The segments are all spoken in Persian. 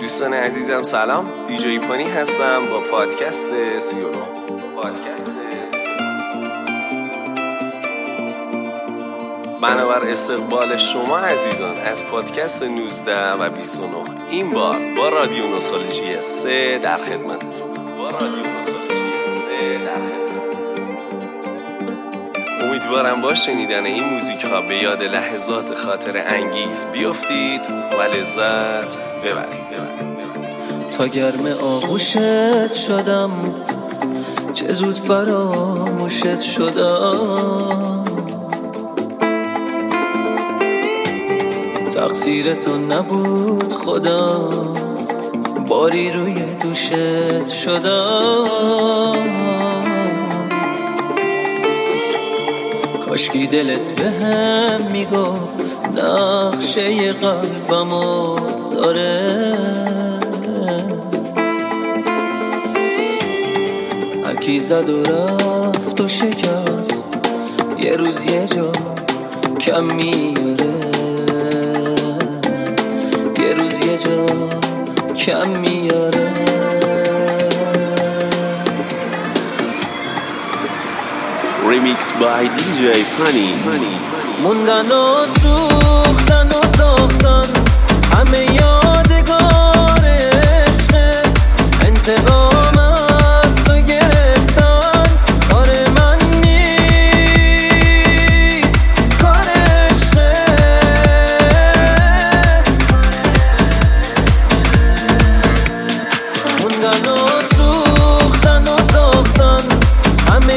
دوستان عزیزم سلام، دیجی پانی هستم با پادکست 39. بنابر استقبال شما عزیزان از پادکست 19 و 29 این بار با رادیو نوستالژی 3 در خدمتتون. امیدوارم با شنیدن این موزیک ها به یاد لحظات خاطر انگیز بیافتید و لذت ببرید. تا گرم آغوشت شدم چه زود فراموشت شدم، تقصیر تو نبود خدا، باری روی دوشت شدم. کاشکی دلت به هم میگفت نقشه قلبمو داره، هرکی زد و رفت و شکست یه روز یه جا کم میاره، یه روز یه جا کم میاره. Remix by DJ Pani. موندن و سوختن و ساختن همه یادگار عشق، انتقام از تو گرفتن کار من نیست، کار عشقه. موندن و سوختن و ساختن همه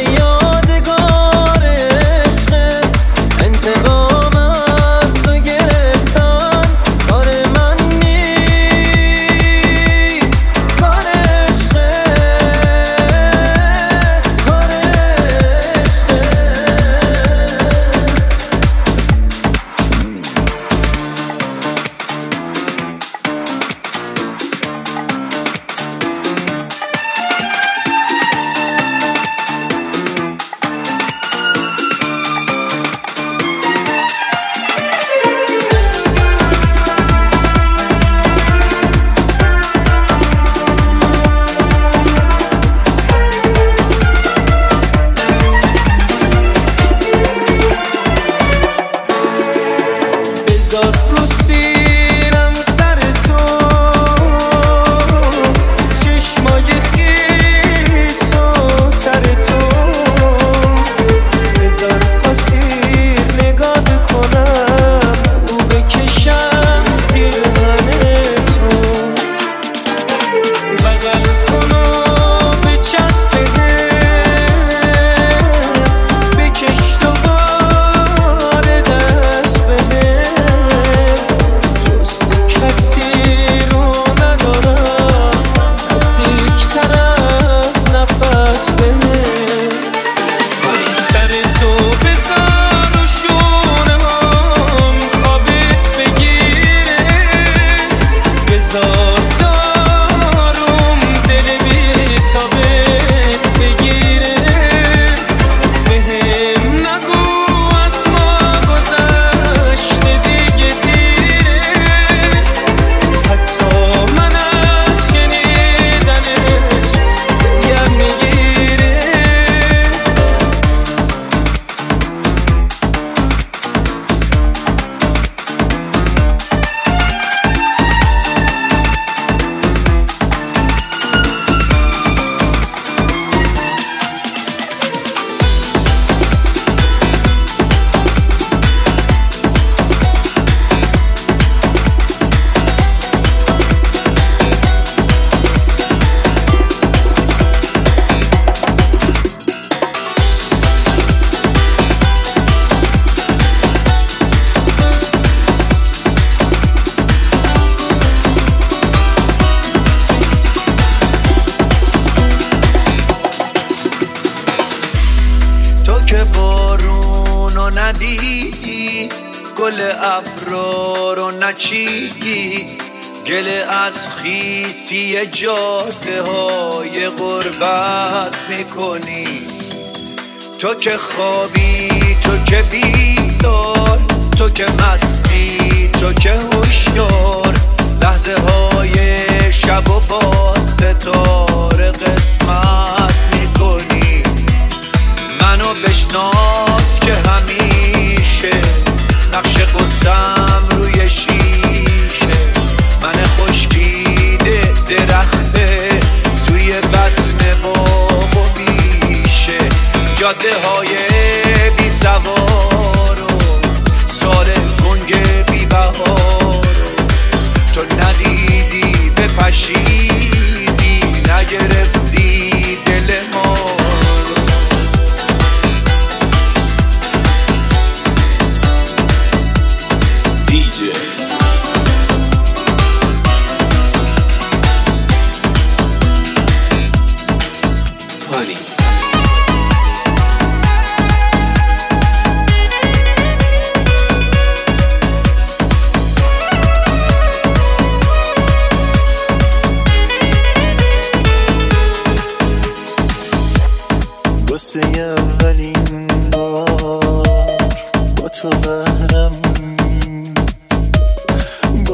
ندیدی، گل ابرا رو نچیدی، گله از خیستی جاده های غربت میکنی. تو که خوابی، تو که بیدار، تو که مستی، تو که هوشیار، لحظه های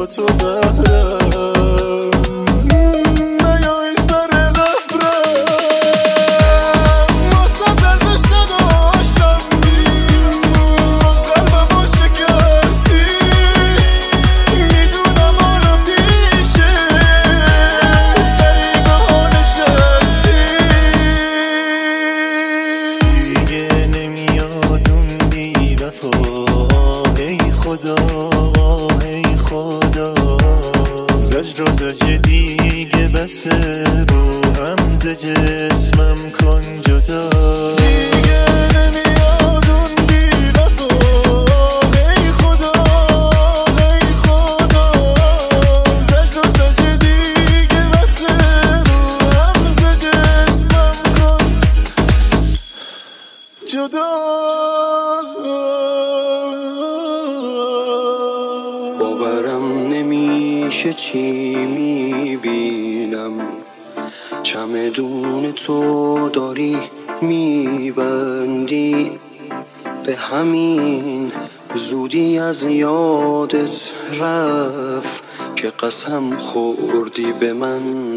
با تو بهرم نیای سر قبرم واسه دردش نداشتم قلبمو شکستی میدونم حالا پیشه دریگه ها نشستی دیگه نمیاد اون بی وفا ای خدا ای خدا زجر و زجر دیگه بسه رو هم ز جسمم کن جدا دیگه نمیاد اون بی وفا ای خدا ای خدا زجر و زجر دیگه بسه رو هم ز جسمم کن جدا باورم نمیشه چی میبینم چمدون تو داری میبندی به همین زودی از یادت رفت که قسم خوردی به من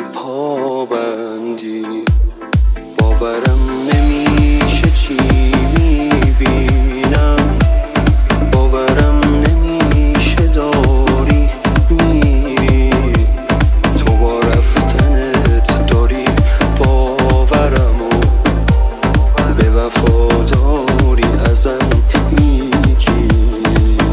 پابندی باورم نمیشه چی میبینم باورم نمیشه داری میری تو با رفتنت داری باورمو به وفاداری ازم میگیری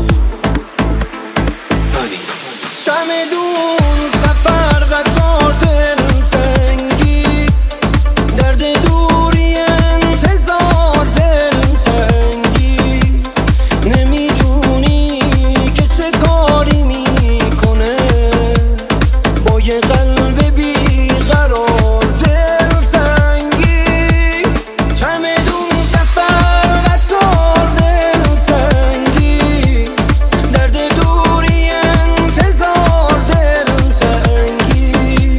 چمدون سفر قطار دلتنگی درد دوری انتظار دلتنگی نمیدونی که چه کاری میکنه با یه قلب بیقرار دلتنگی چمدون سفر قطار دلتنگی درد دوری انتظار دلتنگی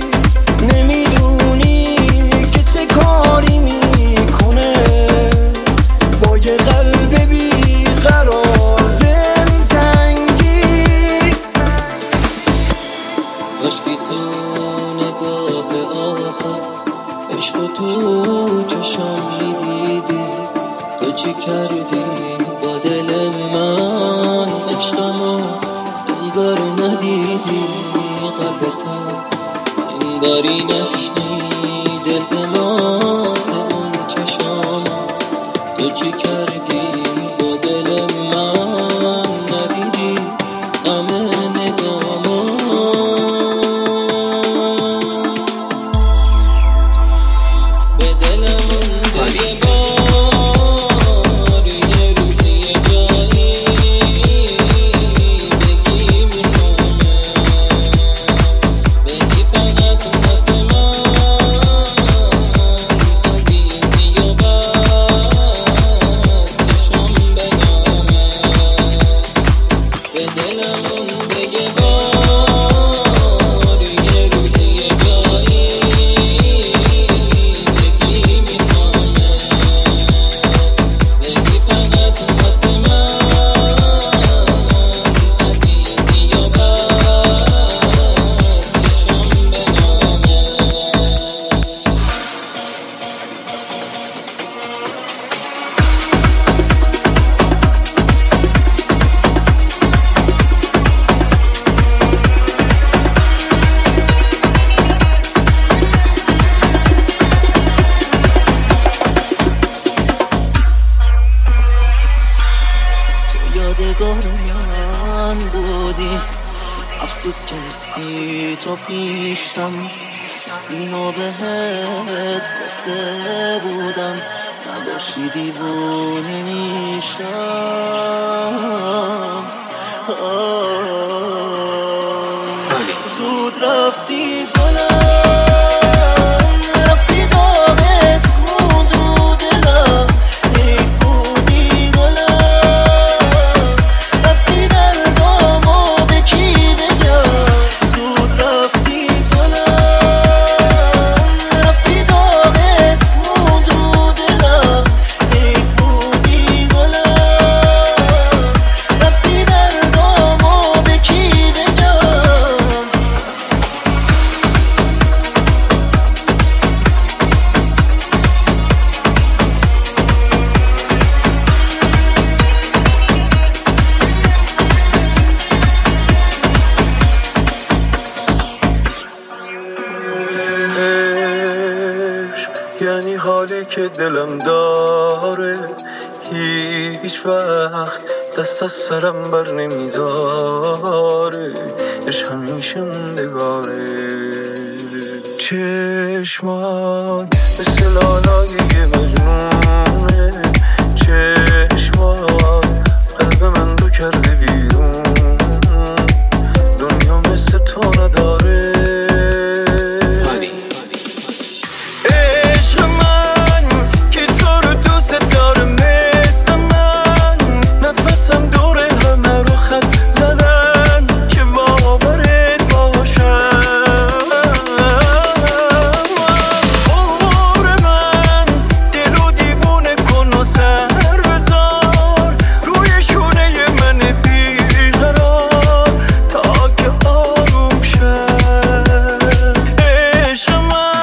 نمیدونی که چه کاری میکنه با یه قلب بیقرار دلتنگی عشقی تو نگاه آخر عشق تو چشم میدیدی تو چی کردی با دل من عشقمو انگار ندیدی قلب تو انگاری نشنید التماس اون چشام تو چی کردی با دل من ندیدی همه نگامو به دلمون دیگه بار یه روز یه جایی بگی میخوامه بگی فقط واسه من عزیزی و بس چشم بنامه به دلمون دیگه بار یه روز یه جایی بگی میخوامه بگی فقط واسه من عزیزی و بس چشم بنامه تو یادگار من بودی افسوس که نیستی تو پیشم اینو بهت گفته بودم نداشتی دیوونه میشم زود رفتی گلم رفتی دارت موند رو دلم ای بودی گلم رفتی دردامو به کی بگم زود رفتی گلم رفتی دارت موند رو دلم ای بودی گلم رفتی دردامو به کی بگم که دلم داره هیچ وقت دست از سرم بر نمیداره، عشق همیشه موندگاره. چشمات مثل لالای یه مجنونه، چشمات قلب من رو کرده بیرون، دنیا مثل تو نداره. عشق من که تو رو دوست داره مثل من، نفسم دوره همه رو خط زدن که باورت باشم. عمر من دلو دیوونه کن و سر بذار روی شونه من بیقرار تا که آروم شد. عشق من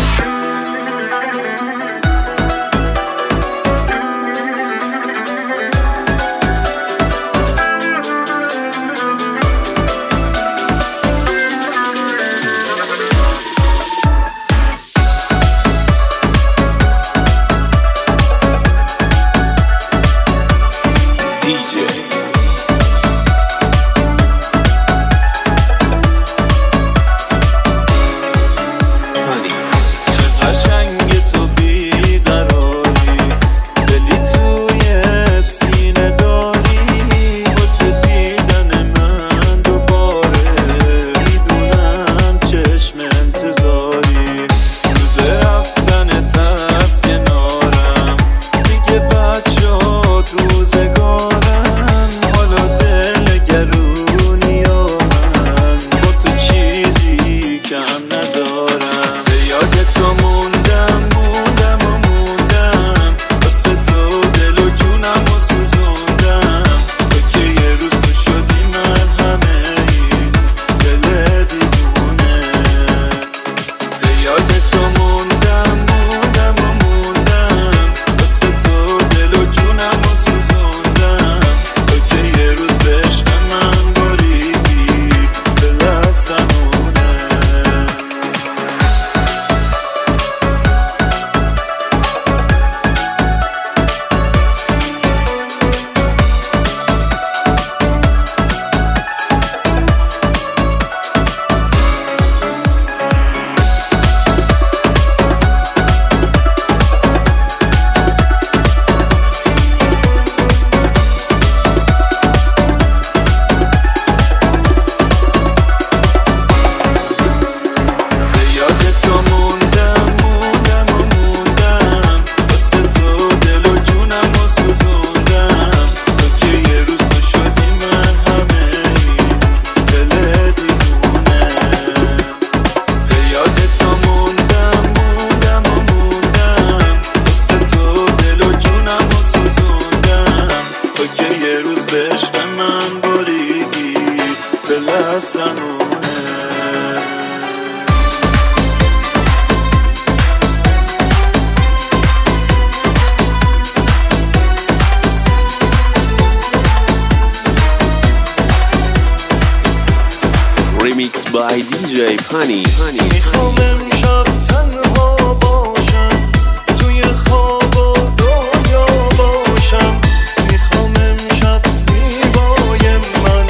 Remix by DJ Pani. میخوام امشب تنها باشم، توی خواب و دنیا باشم. میخوام امشب زیبای من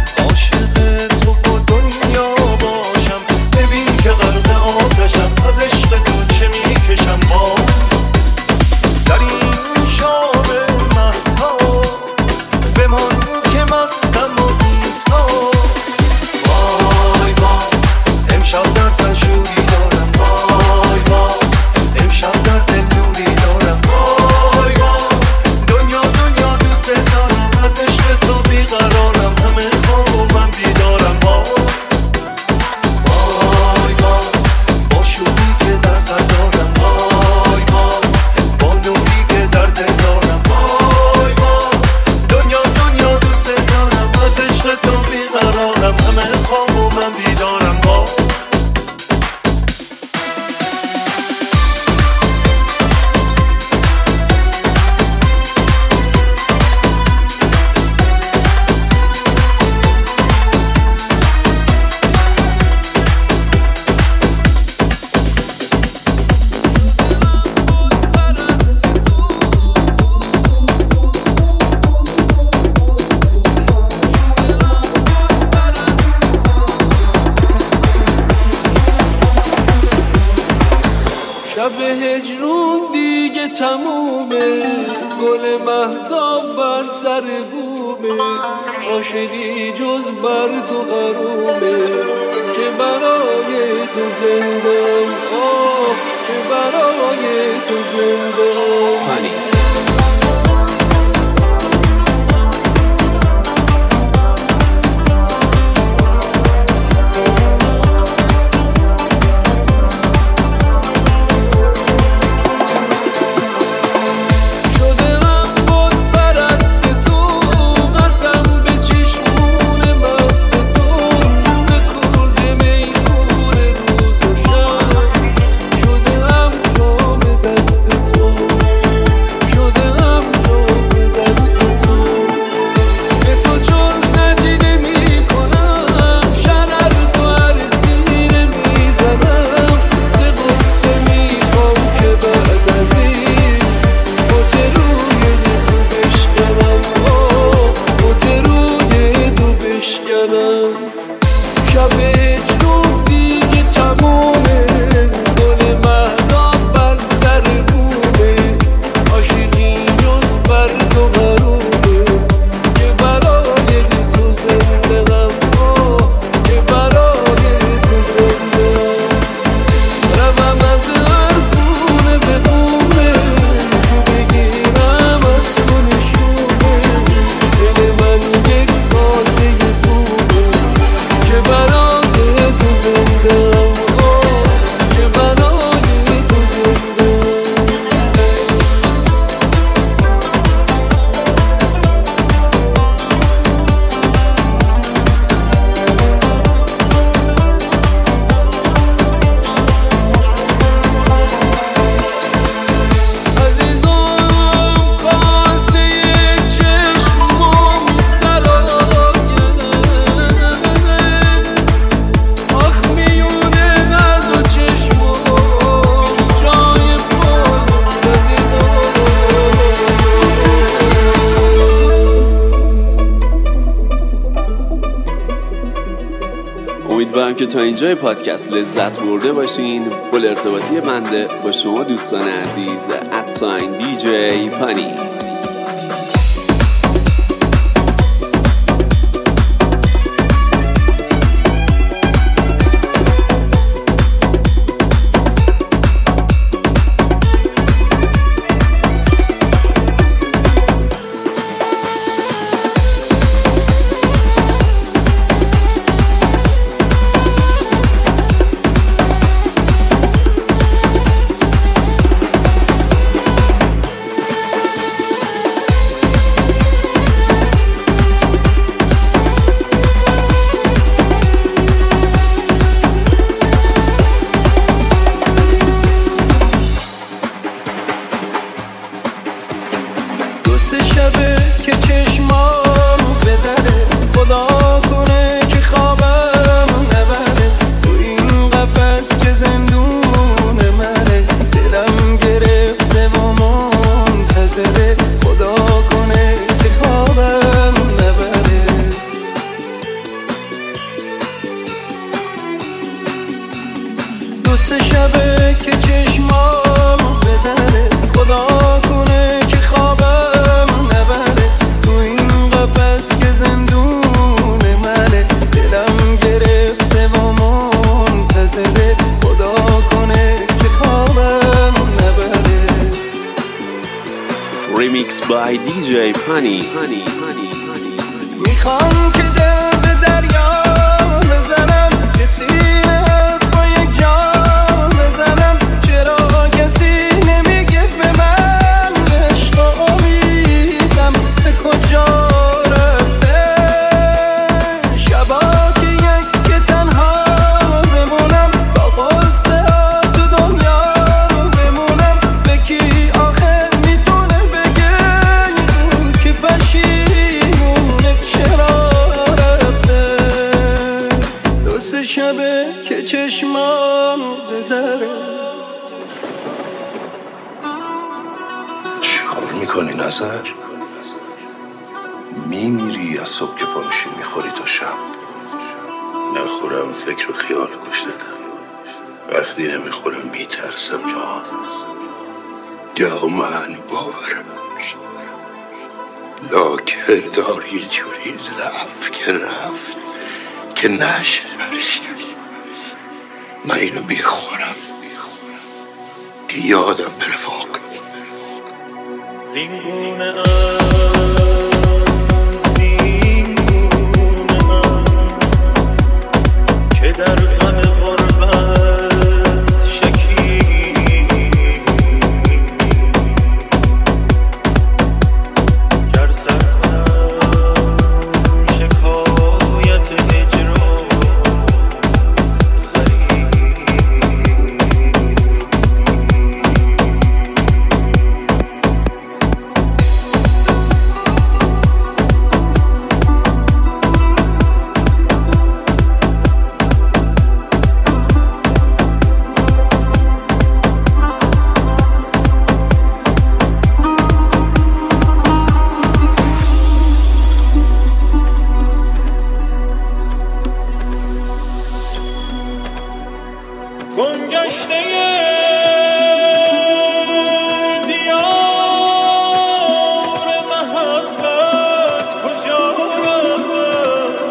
عاشق تو و دنیا باشم. ببین که غرق آتشم، از عشق تو چه میکشم با در این شام مهتاب. بمان که مستم و بی‌تاب. امشب در سنشوری دارم تمومه، گل مهتاب بر سر بومه، عاشقی جز بر تو غرومه، که برای تو زندم، آه که برای تو زندم. امیدوارم که تا اینجای پادکست لذت برده باشین. پل ارتباطی بنده با شما دوستان عزیز @DJ پانی. که چشمام به دره، خدا کنه که خوابم نبره، تو این قفس که زندون منه، دلم گرفته و منتظره، خدا کنه که خوابم نبره. دو سه شبه که چشمام به دره، خدا کنه که خوابم نبره، تو این قفس که زندون منه، دلم گرفته و منتظره، خدا کنه که خوابم نبره. Remix by DJ Pani. میخوام که دل به دریا بزنم، که سینه با یک جام بزنم، چرا کسی نمیگه به من عشق امیدم به کجا رفته. شبا که یک که تنها بمونم، با قصه ها تو دنیا بمونم، به کی آخر میتونه بگه که پشیمونه چرا رفته. دو سه شبه که چشمام دره. چیکار میکنی نظر؟ میمیری از صبح که پا میشی میخوری تا شب. نخورم فکر و خیال گوش دادم، وقتی نمیخورم میترسم جان. یا من باورم لا کردار یه جوری رفت که نشه من اینو میخورم که یادم بره واقع زینگونه که در غم غربت شکی گر سر کنم شکایت اجرا گمگشته دیار محبت کجا رفت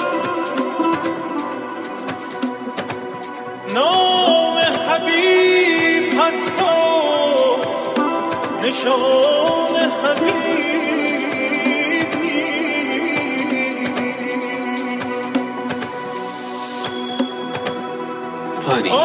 نام حبیب هست و نشان حبیب پانی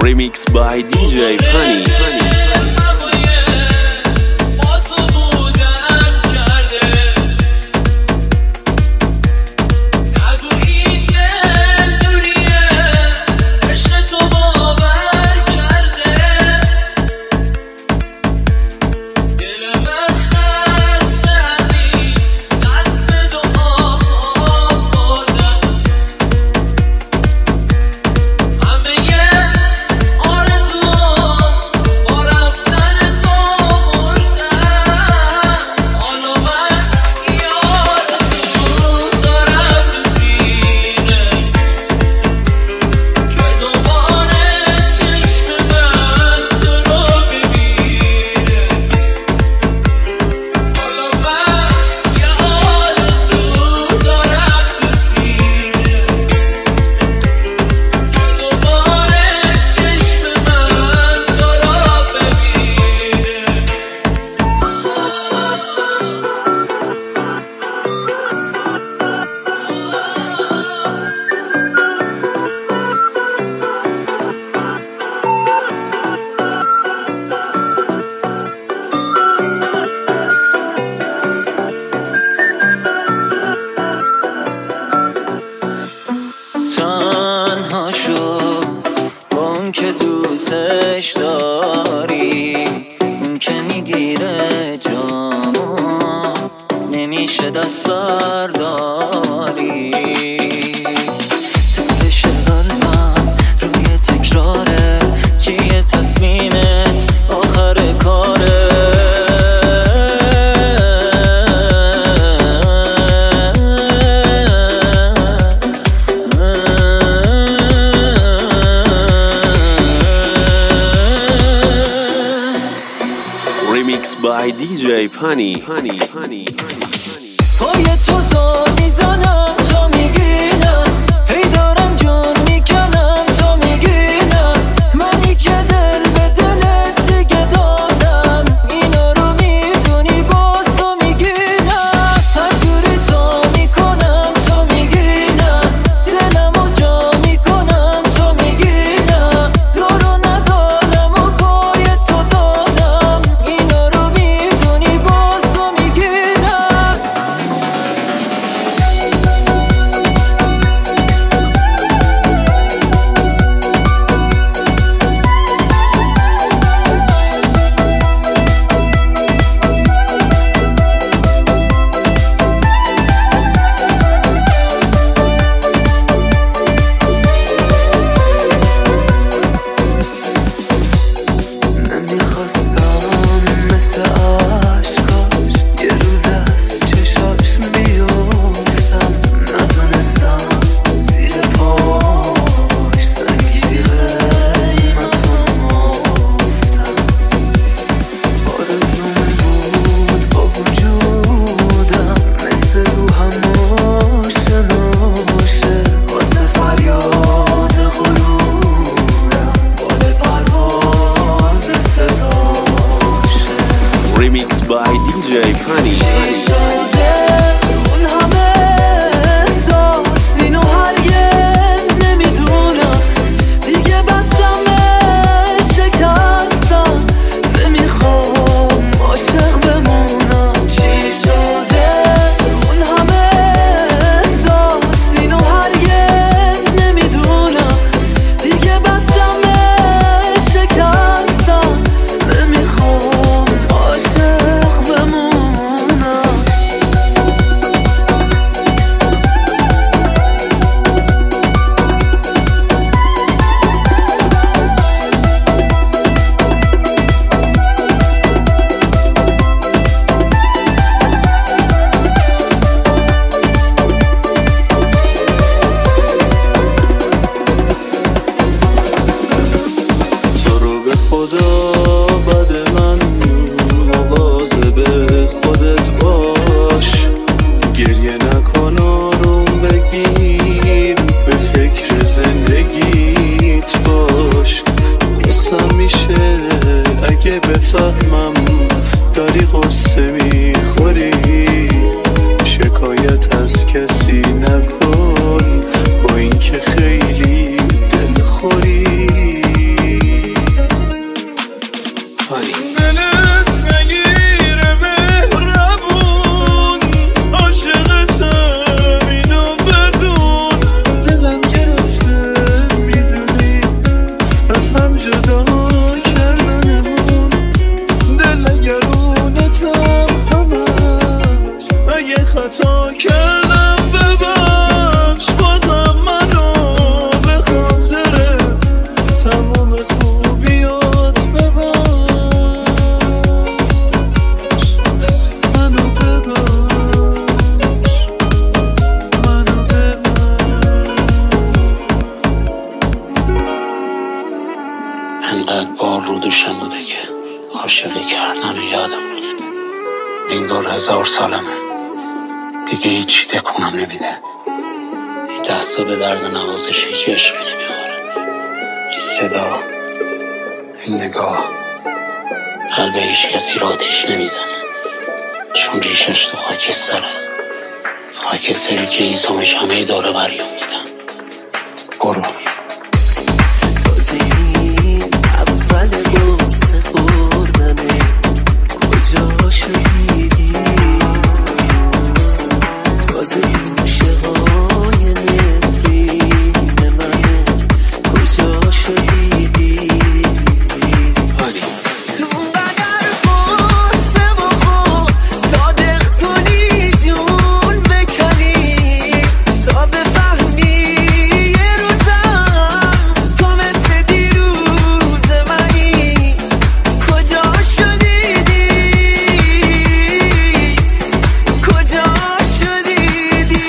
Remix by DJ Pani. که دوستش داری، اون که میگیره جامو نمیشه دست برداری. تپش قلبم روی تکراره، چیه تصمیمت آخر کاره؟ Remix by DJ Pani. پای تو میزنم تو میگینم، هی دارم جون میکنم تو میگینم. منی که دل به دلت دیگه دادم، اینا رو میدونی باز تو میگینم. هر جوری تو میکنم تو میگینم، دلمو جا میکنم تو میگینم. دارو ندارم و پای تو دادم، اینا رو میدونی باز تو میگینم. نمیخواستم مثل عشقاش یه روز از چشاش بیفتم، ندونستم زیر پاش سنگی قیمتم افتم. آرزوم بود با وجودم مثل روحم آشنا باشه، واسه فریاد غرورم بال پرواز صداشه. Remix by DJ Pani. شده اون همه احساس، اینو هرگز نمیدونم دیگه. بستمه شکستم، نمیخوام عاشق بمونم. چی شده اون همه احساس، اینو هرگز نمیدونم دیگه. بستمه شکستم، نمیخوام عاشق بمونم. تو رو به خدا بد من مواظب خودت باش، گریه نکن آروم بگیر، به فکر زندگیت باش. قصه میشه اگه بفهمم داری قصه میخوری، شکایت از کسی نکن با اینکه خیلی دلخوری. انقدر بار رو دوشم بوده که عاشقی کردن و یادم رفته. انگار 1000 سالمه، دیگه هیچی تکونم نمیده. این دستا به درد نوازش هیچ عشقی نمیخوره. این صدا، این نگاه، قلب هیچ کسی را آتش نمیزنه، چون ریشش تو خاکستره، خاکستری که ایزامش همه داره بریان میدن. برو اول باسه خوردنه کجا شدی، تازه گوشه های نفرین منه کجا شدی. اونقدر باسه بخور تا دق کنی جون بکنی، تا بفهمی یه روزم تو مثل دیروز منی کجا شدیدی، کجا شدیدی.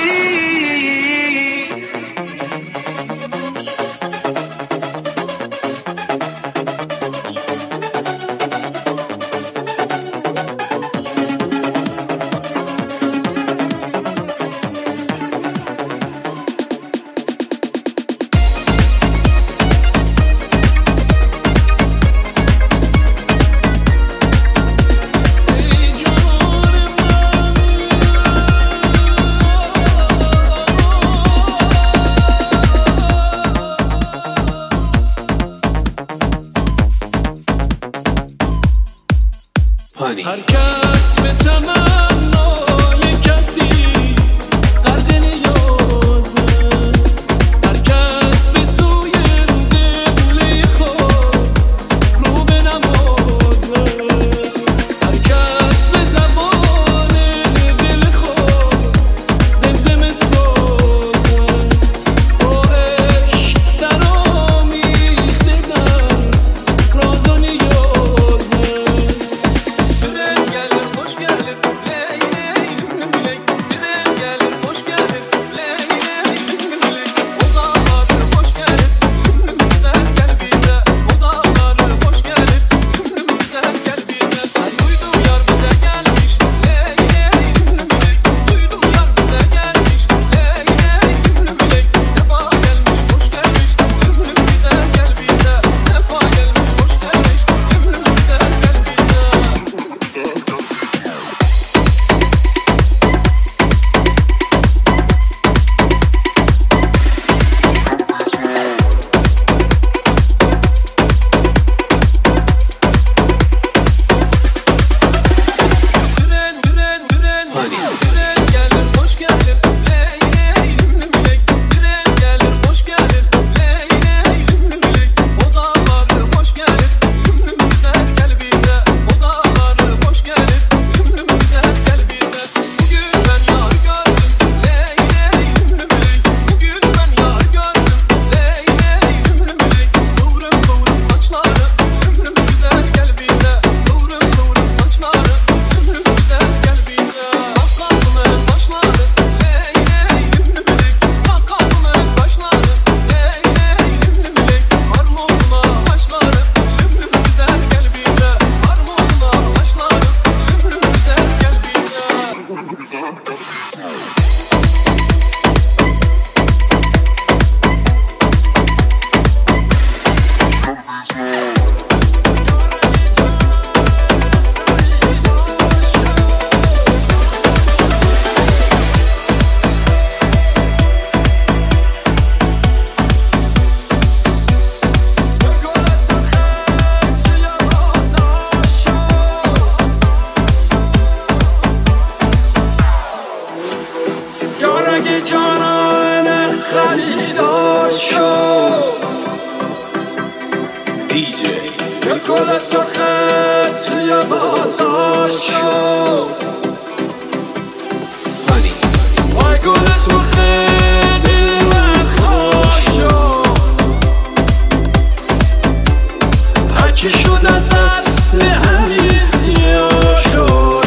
هر کس به تمنای کسی غرق نیازه، هر کس به سوی دل خود رو به نمازه، هر کس به زبان دل خود زمزمه سازه، با عشق در آمیخته در راز و نیازه. جانان خریدار شد دیجی یه گل سرخت توی بازار شد وای گل سرخت دل من خوش شد هرچی شد از دست همین یا شد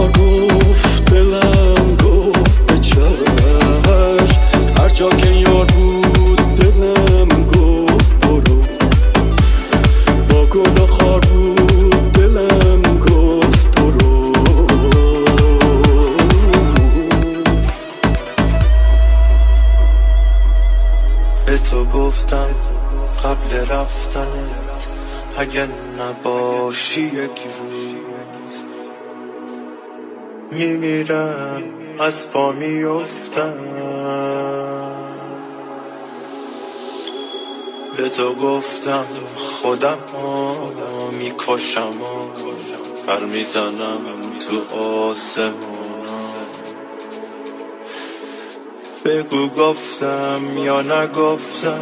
گفت دلم گفت به چشم، هر جا که یار بود دلم گفت برو، با گل و خار بود دلم گفت برو. به تو گفتم قبل رفتنت اگه نباشی یک روز میمیرم از پا میفتم. به تو گفتم خودم میکشم پر میزنم تو آسمان. بگو گفتم یا نگفتم،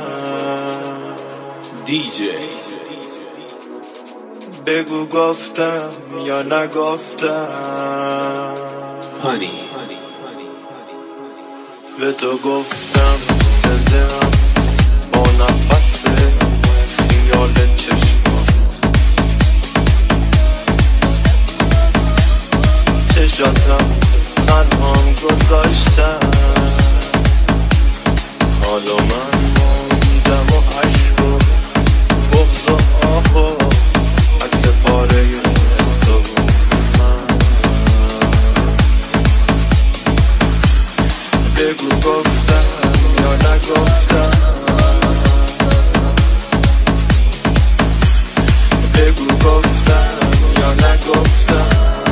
دیجی بگو گفتم یا نگفتم. پانی به تو گفتم زنده‌ام با نفس خیال چشمات، چشاتم تنهام گذاشتم. حالا من موندم و عشق و بغض و آه و عکس پاره تو من. بگو گفتم یا نگفتم، بگو گفتم یا نگفتم.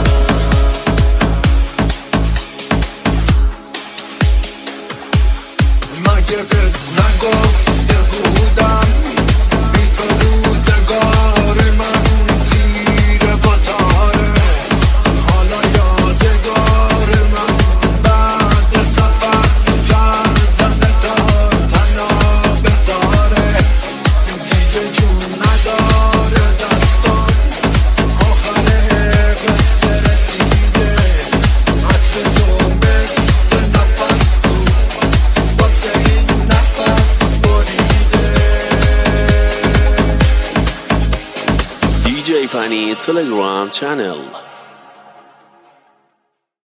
مگه بهت نگفته بودم بی تو روزگار من تیره با تاره، حالا یادگار من بعد سفر کردن تا تنها بداره. دیگه جون نداره دستان، آخر قصه رسیده. عکس تو مثل نفس بود واسه این نفس بریده. دیجی پانی تلگرام چنل.